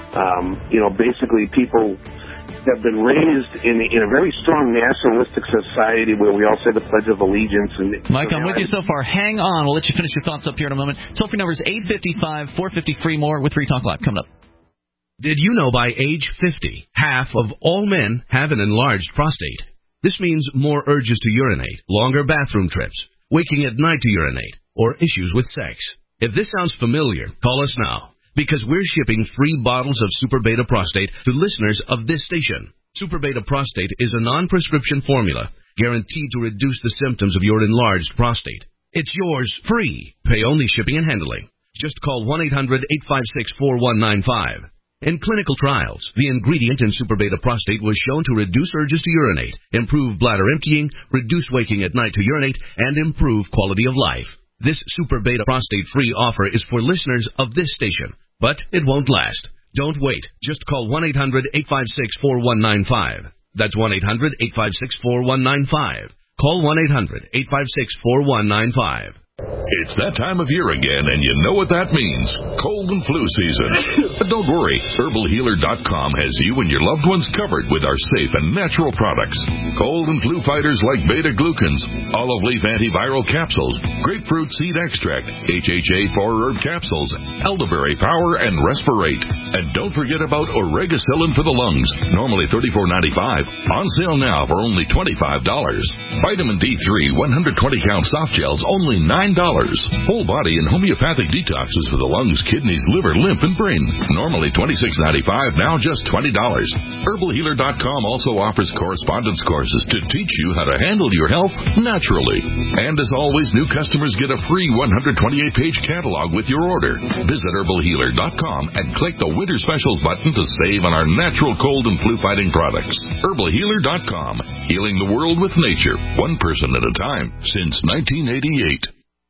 Um, you know, basically people have been raised in, in a very strong nationalistic society where we all say the Pledge of Allegiance. And Mike, I'm with you so far. Hang on. We'll let you finish your thoughts up here in a moment. Toll-free number is eight five five, four five zero, free more with Free Talk Live coming up. Did you know by age fifty, half of all men have an enlarged prostate? This means more urges to urinate, longer bathroom trips, waking at night to urinate, or issues with sex. If this sounds familiar, call us now, because we're shipping free bottles of Super Beta Prostate to listeners of this station. Super Beta Prostate is a non-prescription formula guaranteed to reduce the symptoms of your enlarged prostate. It's yours free. Pay only shipping and handling. Just call one eight hundred, eight five six, four one nine five. In clinical trials, the ingredient in Super Beta Prostate was shown to reduce urges to urinate, improve bladder emptying, reduce waking at night to urinate, and improve quality of life. This Super Beta Prostate free offer is for listeners of this station, but it won't last. Don't wait. Just call one eight hundred, eight five six, four one nine five. That's one eight hundred, eight five six, four one nine five. Call one eight hundred, eight five six, four one nine five. It's that time of year again, and you know what that means. Cold and flu season. But don't worry. Herbal Healer dot com has you and your loved ones covered with our safe and natural products. Cold and flu fighters like beta-glucans, olive leaf antiviral capsules, grapefruit seed extract, H H A four-herb capsules, elderberry power, and Respirate. And don't forget about Oregacillin for the lungs, normally thirty-four ninety-five, on sale now for only twenty-five dollars. Vitamin D three one hundred twenty count soft gels, only nine dollars. Whole body and homeopathic detoxes for the lungs, kidneys, liver, lymph, and brain. Normally twenty-six ninety-five, now just twenty dollars. Herbal Healer dot com also offers correspondence courses to teach you how to handle your health naturally. And as always, new customers get a free one hundred twenty-eight page catalog with your order. Visit Herbal Healer dot com and click the Winter Specials button to save on our natural cold and flu fighting products. Herbal Healer dot com, healing the world with nature, one person at a time, since nineteen eighty-eight.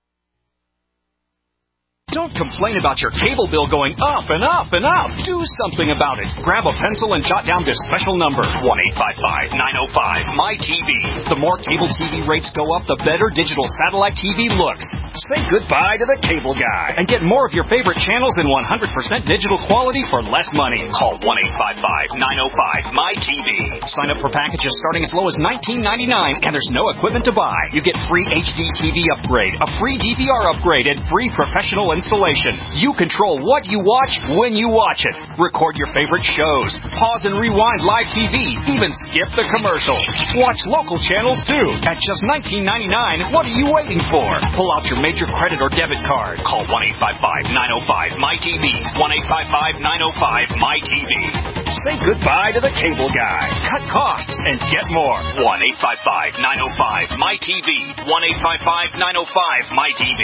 Don't complain about your cable bill going up and up and up. Do something about it. Grab a pencil and jot down this special number, one eight five five, nine oh five, M Y T V. The more cable T V rates go up, the better digital satellite T V looks. Say goodbye to the cable guy and get more of your favorite channels in one hundred percent digital quality for less money. Call one eight five five, nine oh five, M Y T V. Sign up for packages starting as low as nineteen ninety-nine, and there's no equipment to buy. You get free H D T V upgrade, a free D V R upgrade, and free professional installation. You control what you watch when you watch it. Record your favorite shows. Pause and rewind live T V. Even skip the commercials. Watch local channels too. At just nineteen ninety-nine, what are you waiting for? Pull out your major credit or debit card. Call one eight five five, nine oh five, M Y T V. one eight five five, nine oh five, M Y T V. Say goodbye to the cable guy. Cut costs and get more. one eight five five, nine oh five, M Y T V. one eight five five, nine oh five, M Y T V.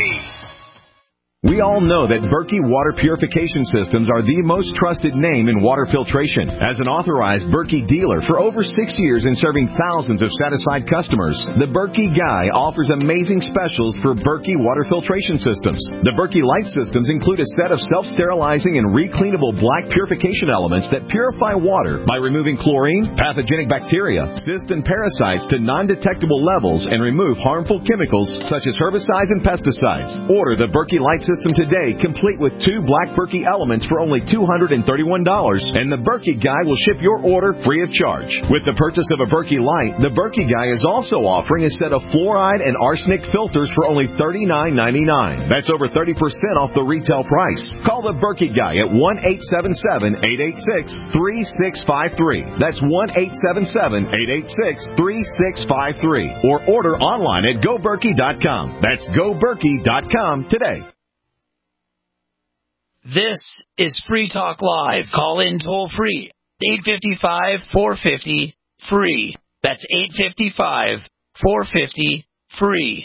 We all know that Berkey Water Purification Systems are the most trusted name in water filtration. As an authorized Berkey dealer for over six years and serving thousands of satisfied customers, the Berkey Guy offers amazing specials for Berkey Water Filtration Systems. The Berkey Light Systems include a set of self-sterilizing and recleanable black purification elements that purify water by removing chlorine, pathogenic bacteria, cysts, and parasites to non-detectable levels and remove harmful chemicals such as herbicides and pesticides. Order the Berkey Light System today, complete with two black Berkey elements for only two hundred thirty-one dollars, and the Berkey Guy will ship your order free of charge. With the purchase of a Berkey Light, the Berkey Guy is also offering a set of fluoride and arsenic filters for only thirty-nine ninety-nine. That's over thirty percent off the retail price. Call the Berkey Guy at one eight seven seven, eight eight six, three six five three. That's one eight seven seven, eight eight six, three six five three. Or order online at go berkey dot com. That's go berkey dot com today. This is Free Talk Live. Call in toll free. eight five five, four five zero, free. That's eight five five, four five zero, free.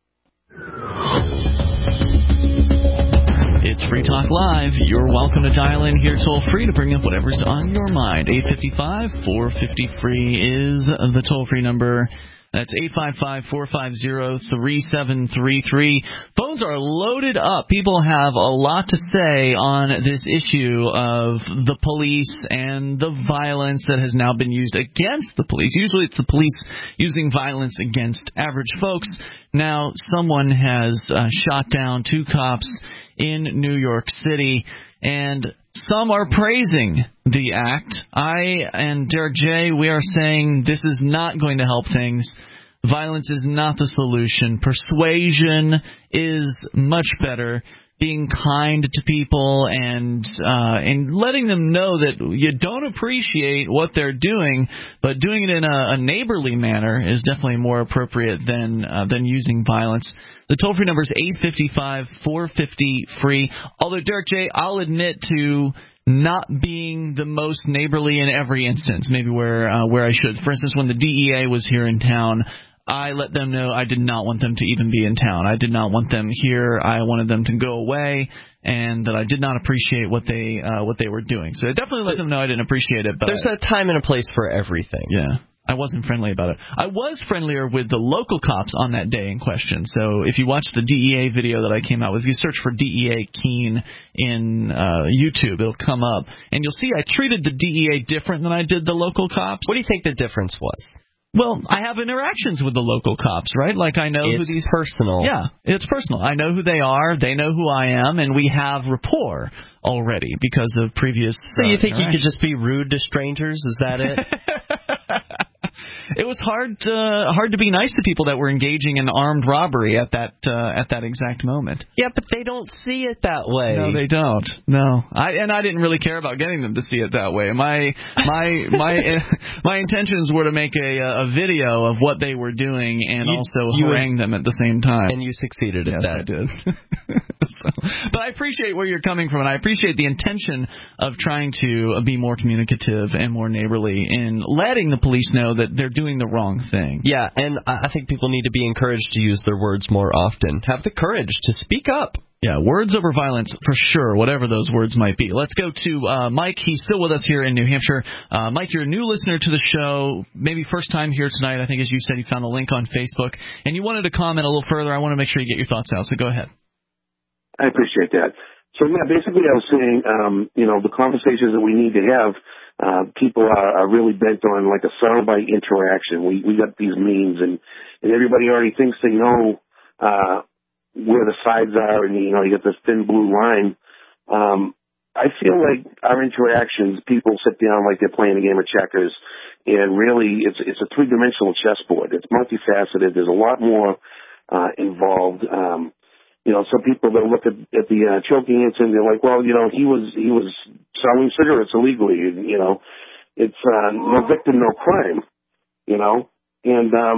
It's Free Talk Live. You're welcome to dial in here toll free to bring up whatever's on your mind. eight five five, four five zero, free is the toll free number. That's eight five five, four five zero, three seven three three. Phones are loaded up. People have a lot to say on this issue of the police and the violence that has now been used against the police. Usually it's the police using violence against average folks. Now someone has uh, shot down two cops in New York City, and some are praising the act. I and Derek J., we are saying this is not going to help things. Violence is not the solution. Persuasion is much better. Being kind to people and uh, and letting them know that you don't appreciate what they're doing, but doing it in a, a neighborly manner is definitely more appropriate than uh, than using violence. The toll-free number is eight five five, four five zero, free. Although, Derek J., I'll admit to not being the most neighborly in every instance, maybe where uh, where I should. For instance, when the D E A was here in town, I let them know I did not want them to even be in town. I did not want them here. I wanted them to go away, and that I did not appreciate what they uh, what they were doing. So I definitely let them know I didn't appreciate it. But there's a time and a place for everything. Yeah. I wasn't friendly about it. I was friendlier with the local cops on that day in question. So if you watch the D E A video that I came out with, if you search for D E A Keene in uh, YouTube, it'll come up. And you'll see I treated the D E A different than I did the local cops. What do you think the difference was? Well, I have interactions with the local cops, right? Like I know it's who these personal. Yeah, it's personal. I know who they are. They know who I am, and we have rapport already because of previous. So you uh, think you could just be rude to strangers? Is that it? It was hard to, hard to be nice to people that were engaging in armed robbery at that uh, at that exact moment. Yeah, but they don't see it that way. No, they don't. No, I and I didn't really care about getting them to see it that way. My my my my intentions were to make a a video of what they were doing and you, also you harangue them at the same time. And you succeeded at yes, that. I did. So, but I appreciate where you're coming from, and I appreciate the intention of trying to be more communicative and more neighborly in letting the police know that they're doing the wrong thing. Yeah, and I think people need to be encouraged to use their words more often. Have the courage to speak up. Yeah, words over violence for sure, whatever those words might be. Let's go to uh, Mike. He's still with us here in New Hampshire. Uh, Mike, you're a new listener to the show, maybe first time here tonight. I think, as you said, you found a link on Facebook, and you wanted to comment a little further. I want to make sure you get your thoughts out, so go ahead. I appreciate that. So, yeah, basically I was saying, um, you know, the conversations that we need to have, uh, people are, are really bent on like a soundbite interaction. We we got these memes, and, and everybody already thinks they know uh, where the sides are, and, you know, you got this thin blue line. Um, I feel like our interactions, people sit down like they're playing a game of checkers, and really it's, it's a three-dimensional chessboard. It's multifaceted. There's a lot more uh, involved. Um You know, some people that look at, at the uh, choking incident, they're like, well, you know, he was he was selling cigarettes illegally. You know, it's uh, no victim, no crime. You know, and um,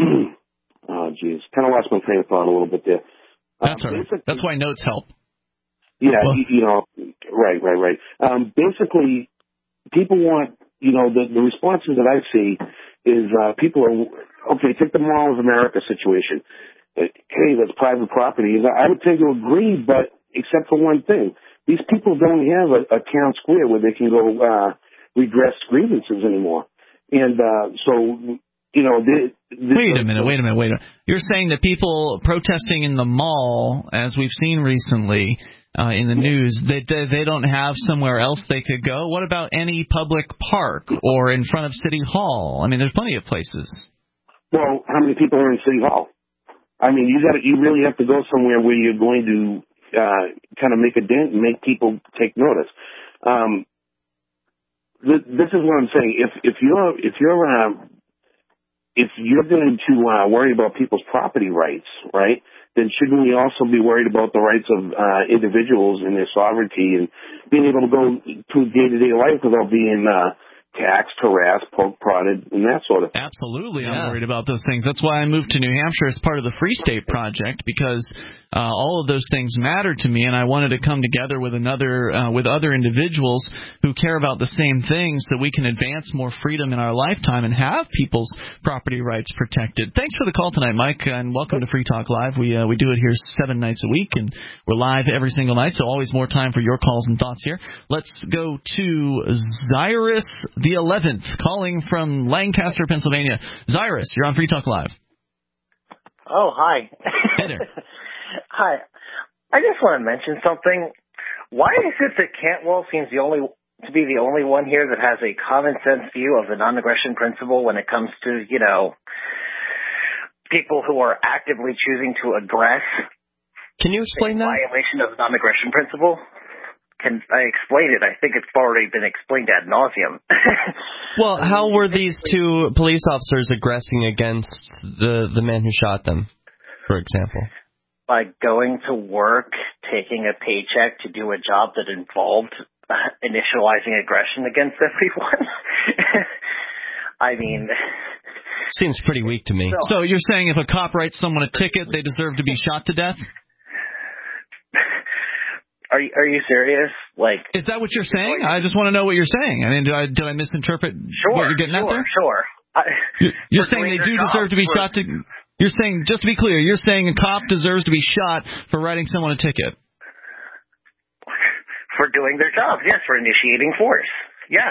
oh, geez, kind of lost my train of thought a little bit there. That's um, all right. That's why notes help. Yeah, well, you, you know, right, right, right. Um, basically, people want, you know, the, the responses that I see is uh, people are okay. Take the Mall of America situation. Hey, that's private property. I would tend to agree, but except for one thing. These people don't have a, a town square where they can go uh, redress grievances anymore. And uh, so, you know... They, they, wait a minute, wait a minute, wait a minute. You're saying that people protesting in the mall, as we've seen recently uh, in the news, they, they, they don't have somewhere else they could go? What about any public park or in front of City Hall? I mean, there's plenty of places. Well, how many people are in City Hall? I mean, you got you really have to go somewhere where you're going to uh, kind of make a dent and make people take notice. Um, th- this is what I'm saying. If if you're if you're uh, if you're going to uh, worry about people's property rights, right? Then shouldn't we also be worried about the rights of uh, individuals and their sovereignty and being able to go through day-to-day life without being uh, taxed, harassed, poke prodded, and that sort of thing. Absolutely, yeah. I'm worried about those things. That's why I moved to New Hampshire as part of the Free State Project, because uh, all of those things matter to me, and I wanted to come together with another, uh, with other individuals who care about the same things, so we can advance more freedom in our lifetime and have people's property rights protected. Thanks for the call tonight, Mike, and welcome to Free Talk Live. We uh, we do it here seven nights a week, and we're live every single night, so always more time for your calls and thoughts here. Let's go to Zyrus the eleventh, calling from Lancaster, Pennsylvania. Zyrus, you're on Free Talk Live. Oh, hi. Hey there. Hi. I just want to mention something. Why is it that Cantwell seems the only to be the only one here that has a common sense view of the non-aggression principle when it comes to, you know, people who are actively choosing to aggress? Can you explain that? Violation of the non-aggression principle? Can I explain it? I think it's already been explained ad nauseum. Well, how were these two police officers aggressing against the the man who shot them, for example? By going to work, taking a paycheck to do a job that involved initializing aggression against everyone. I mean... Seems pretty weak to me. So, so you're saying if a cop writes someone a ticket, they deserve to be shot to death? Are you, are you serious? Like, is that what you're saying? I just want to know what you're saying. I mean, did I, did I misinterpret sure, what you're getting sure, at there? Sure, I, You're, you're saying they do job. deserve to be We're, shot to... You're saying, just to be clear, you're saying a cop deserves to be shot for writing someone a ticket? For doing their job, yes, for initiating force, yes.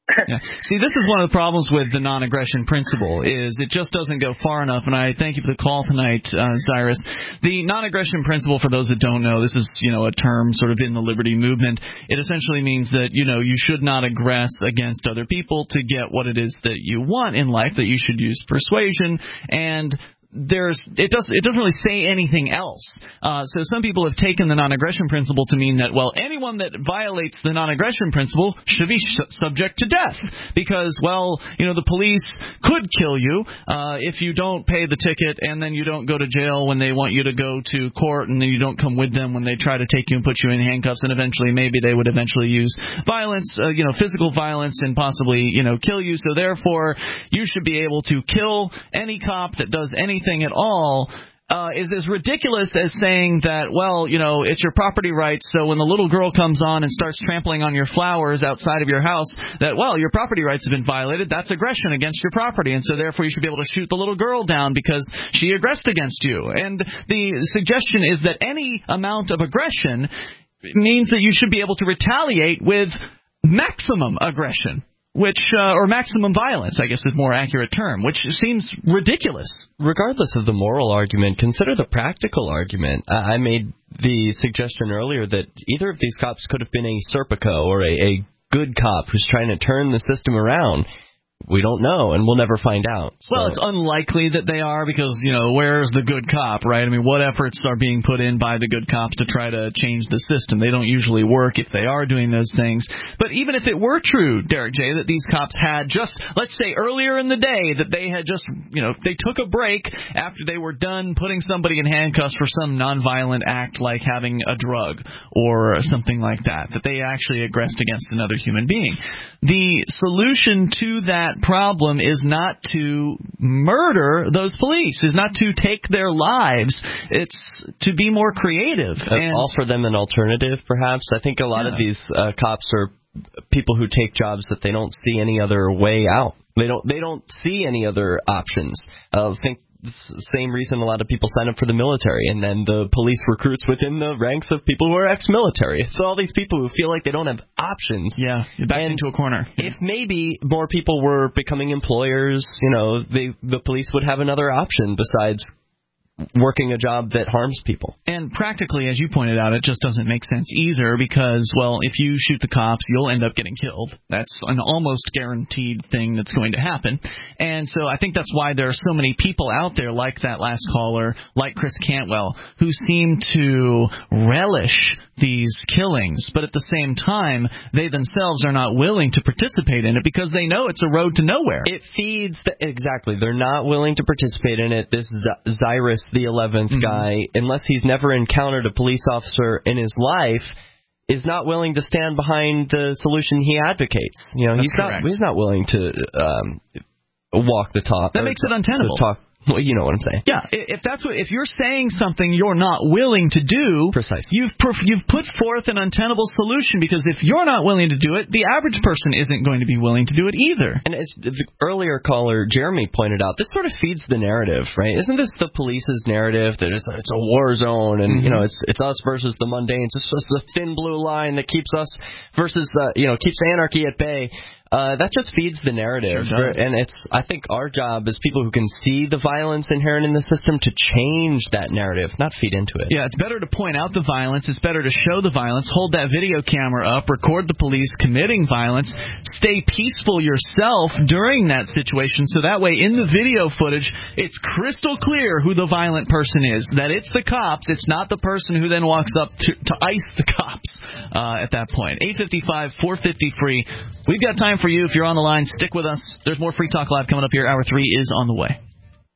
Yeah. See, this is one of the problems with the non-aggression principle, is it just doesn't go far enough, and I thank you for the call tonight, uh, Cyrus. The non-aggression principle, for those that don't know, this is, you know, a term sort of in the liberty movement. It essentially means that, you know, you should not aggress against other people to get what it is that you want in life, that you should use persuasion, and There's it does it doesn't really say anything else. Uh, so some people have taken the non-aggression principle to mean that, well, anyone that violates the non-aggression principle should be sh- subject to death because, well, you know, the police could kill you uh, if you don't pay the ticket and then you don't go to jail when they want you to go to court, and then you don't come with them when they try to take you and put you in handcuffs, and eventually maybe they would eventually use violence, uh, you know, physical violence, and possibly, you know, kill you. So therefore, you should be able to kill any cop that does anything at all. Uh, is as ridiculous as saying that, well, you know, it's your property rights, so when the little girl comes on and starts trampling on your flowers outside of your house, that, well, your property rights have been violated, that's aggression against your property, and so therefore you should be able to shoot the little girl down because she aggressed against you. And the suggestion is that any amount of aggression means that you should be able to retaliate with maximum aggression. Which, uh, or maximum violence, I guess is a more accurate term, which seems ridiculous. Regardless of the moral argument, consider the practical argument. I made the suggestion earlier that either of these cops could have been a Serpico or a, a good cop who's trying to turn the system around. We don't know, and we'll never find out. So. Well, it's unlikely that they are because, you know, where's the good cop, right? I mean, what efforts are being put in by the good cops to try to change the system? They don't usually work if they are doing those things. But even if it were true, Derek J., that these cops had just, let's say earlier in the day, that they had just, you know, they took a break after they were done putting somebody in handcuffs for some nonviolent act like having a drug or something like that, that they actually aggressed against another human being. The solution to that problem is not to murder those police, is not to take their lives. It's to be more creative and offer them an alternative, perhaps. I think a lot yeah. of these uh, cops are people who take jobs that they don't see any other way out. They don't. They don't see any other options. I uh, think. Same reason a lot of people sign up for the military, and then the police recruits within the ranks of people who are ex-military. So all these people who feel like they don't have options. Yeah, you're back into a corner. If maybe more people were becoming employers, you know, they, the police would have another option besides working a job that harms people. And practically, as you pointed out, it just doesn't make sense either because, well, if you shoot the cops, you'll end up getting killed. That's an almost guaranteed thing that's going to happen. And so I think that's why there are so many people out there like that last caller, like Chris Cantwell, who seem to relish these killings, but at the same time, they themselves are not willing to participate in it because they know it's a road to nowhere. It feeds the, exactly. They're not willing to participate in it. This Z- Cyrus, the eleventh mm-hmm. guy, unless he's never encountered a police officer in his life, is not willing to stand behind the solution he advocates. You know, That's he's correct. not he's not willing to um, walk the talk. That makes it untenable. To talk. Well, you know what I'm saying. Yeah, if that's what if you're saying something you're not willing to do, precisely, you've perf- you've put forth an untenable solution because if you're not willing to do it, the average person isn't going to be willing to do it either. And as the earlier caller Jeremy pointed out, this sort of feeds the narrative, right? Isn't this the police's narrative that it's, it's a war zone and mm-hmm. you know it's it's us versus the mundanes? It's just the thin blue line that keeps us versus uh, you know keeps anarchy at bay. Uh, that just feeds the narrative, sure and it's. I think our job as people who can see the violence inherent in the system to change that narrative, not feed into it. Yeah, it's better to point out the violence. It's better to show the violence. Hold that video camera up. Record the police committing violence. Stay peaceful yourself during that situation, so that way in the video footage, it's crystal clear who the violent person is. That it's the cops. It's not the person who then walks up to, to ice the cops uh, at that point. eight five five, four five zero, free. We've got time for you. If you're on the line, stick with us. There's more Free Talk Live coming up here. Hour three is on the way.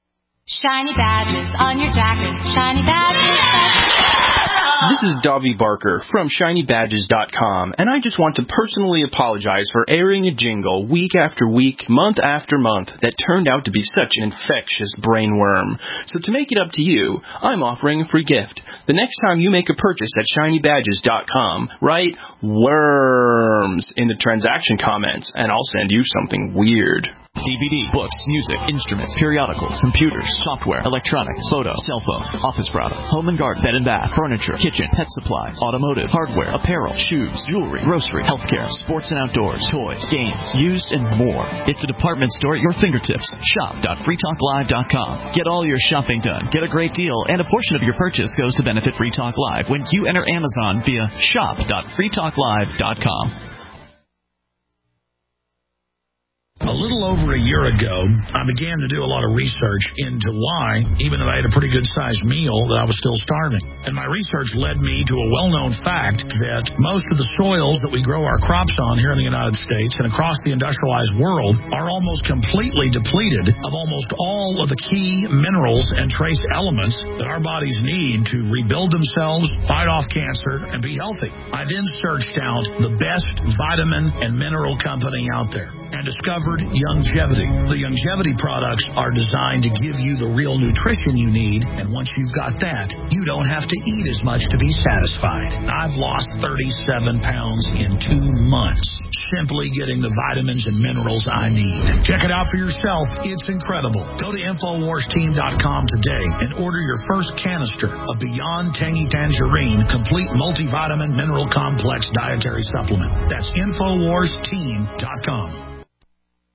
Shiny badges on your jacket. Shiny badges. This is Davi Barker from shiny badges dot com, and I just want to personally apologize for airing a jingle week after week, month after month, that turned out to be such an infectious brainworm. So to make it up to you, I'm offering a free gift. The next time you make a purchase at shiny badges dot com, write worms in the transaction comments, and I'll send you something weird. D V D, books, music, instruments, periodicals, computers, software, electronics, photo, cell phone, office products, home and garden, bed and bath, furniture, kitchen, pet supplies, automotive, hardware, apparel, shoes, jewelry, grocery, healthcare, sports and outdoors, toys, games, used, and more. It's a department store at your fingertips. shop dot free talk live dot com. Get all your shopping done, get a great deal, and a portion of your purchase goes to benefit Free Talk Live when you enter Amazon via shop dot free talk live dot com. A little over a year ago, I began to do a lot of research into why, even though I had a pretty good-sized meal, that I was still starving. And my research led me to a well-known fact that most of the soils that we grow our crops on here in the United States and across the industrialized world are almost completely depleted of almost all of the key minerals and trace elements that our bodies need to rebuild themselves, fight off cancer, and be healthy. I then searched out the best vitamin and mineral company out there and discovered Youngevity. The Youngevity products are designed to give you the real nutrition you need, and once you've got that, you don't have to eat as much to be satisfied. I've lost thirty-seven pounds in two months, simply getting the vitamins and minerals I need. Check it out for yourself. It's incredible. Go to infowars team dot com today and order your first canister of Beyond Tangy Tangerine Complete Multivitamin Mineral Complex Dietary Supplement. That's infowars team dot com.